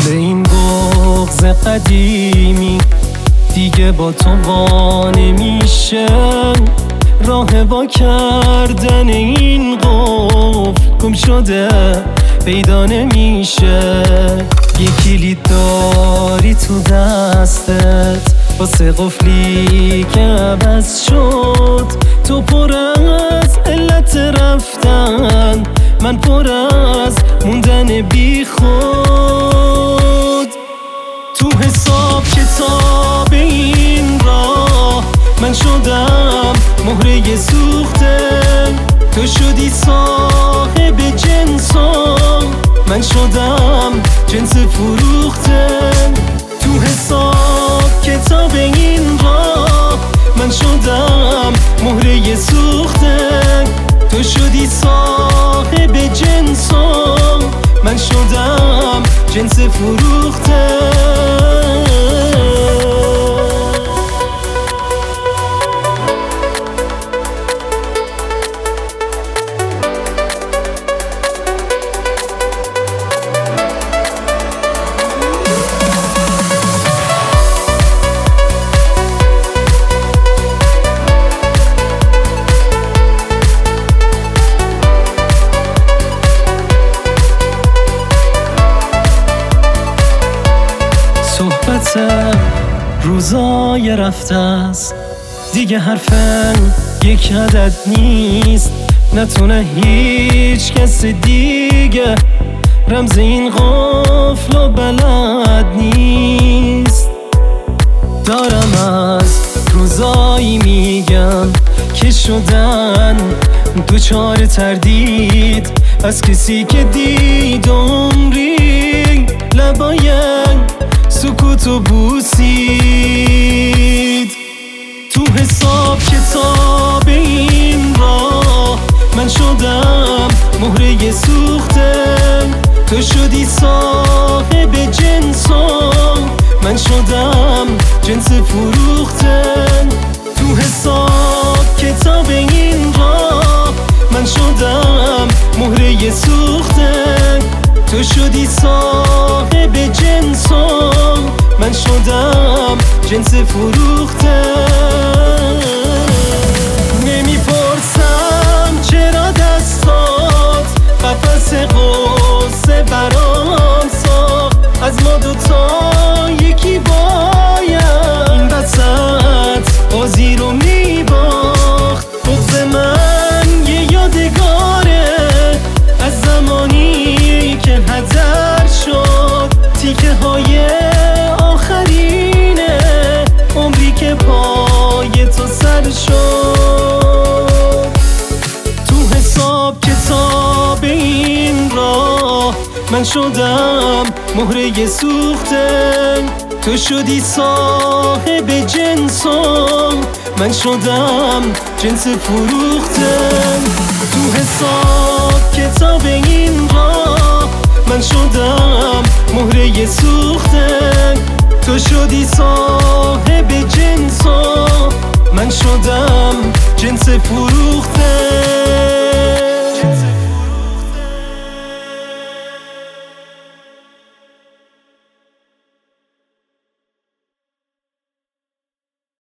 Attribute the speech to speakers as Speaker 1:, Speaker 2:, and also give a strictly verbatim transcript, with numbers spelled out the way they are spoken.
Speaker 1: حال این بغض قدیمی دیگه با تو وا نمیشه. راه وا کردن این قفل گم شده پیدا نمیشه. یه کلید داری تو دستت واسه قفلی که عوض شد. تو پر از علت رفتن، من پر از موندن بی خود. تو حساب کتاب این راه من شدم مهره سوخته. تو شدی صاحب جنسم، من شدم جنس فروخته. تو حساب کتاب این راه من شدم مهره سوخته. تو شدی صاحب جنسم، من شدم جنس فروخته. صحبت روزای رفته است، دیگه حرفن یک عدد نیست. نتونه هیچ کس دیگه رمز این قفل و بلد نیست. دارم از روزایی میگم که شدن دوچار تردید از کسی که دید عمری لبای سکوتو بوسید. تو حساب کتاب این راه من شدم مهره سوخته. تو شدی صاحب جنسم، من شدم جنس فروخته. تو حساب کتاب این راه من شدم مهره سوخته. تو شدی صاحب جنسم، من شدم جنس فروخته. نمیپرسم چرا دستات قفس غصه برام ساخت. از ما دوتا یکی باید این وسط بازی رو میباخت. بغض من یه یادگاره از زمانی که هدر شد. تیکه های آخرینه عمری که پای تو سر شد. تو حساب کتاب این راه من شدم مهره سوخته. تو شدی صاحب جنسم، من شدم جنس فروخته. تو حساب کتاب این راه من شدم مهره سوخته. تو شدی صاحب جنسم، من شدم جنس فروخته.